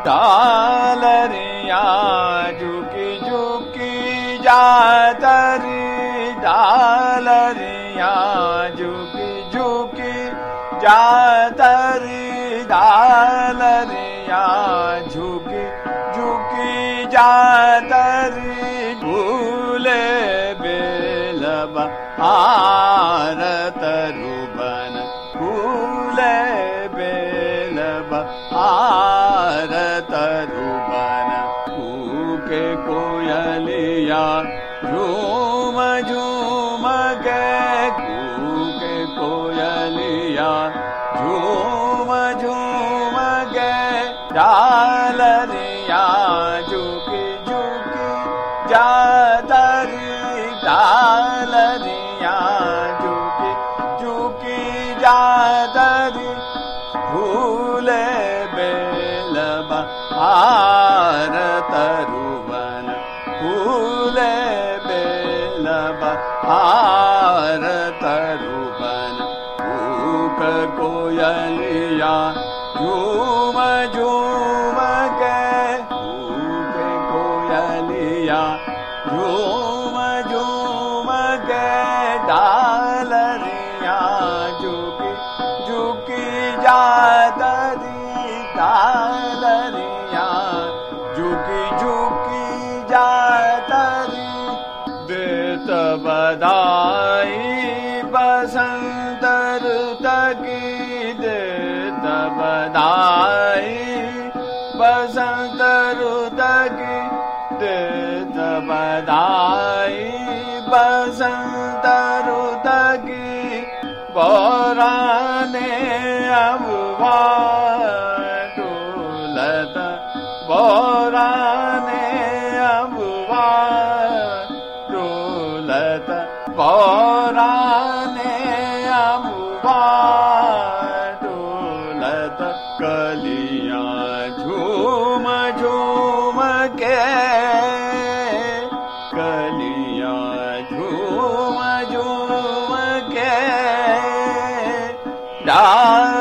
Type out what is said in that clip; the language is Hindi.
डालरिया झुकी झुकी जातरी, डालरिया झुकी झुकी जातरी, डालरिया झुकी झुकी जातरी। फूले बेलबा हार तरुबन, फूले बेलबा हार तरुबन। कूके कोयलिया झूम झूम के, कूके कोयलिया झूम झूम के। डालरिया झुकी झुकी जातरी, डालरिया झुकी झुकी जातरी। फूले बेलबा हार तरुबन, फूले बेलबा हार तरुबन। कूक कोयलिया झूम झूम के, कूक कोयलिया झूम झूम के। डालरिया झुकी झुकी जातरी, डालरिया झुकी झुकी जातरी। देत बधाई बसंत रुत की, देत बधाई बसंत रुत की, देत बधाई बसंत रुत की। बोराने अबुआ डोलत, बोराने अबुआ डोलत, बोराने अबुआ डोलत। कलियां झूम झूम के, कलियां झूम झूम के।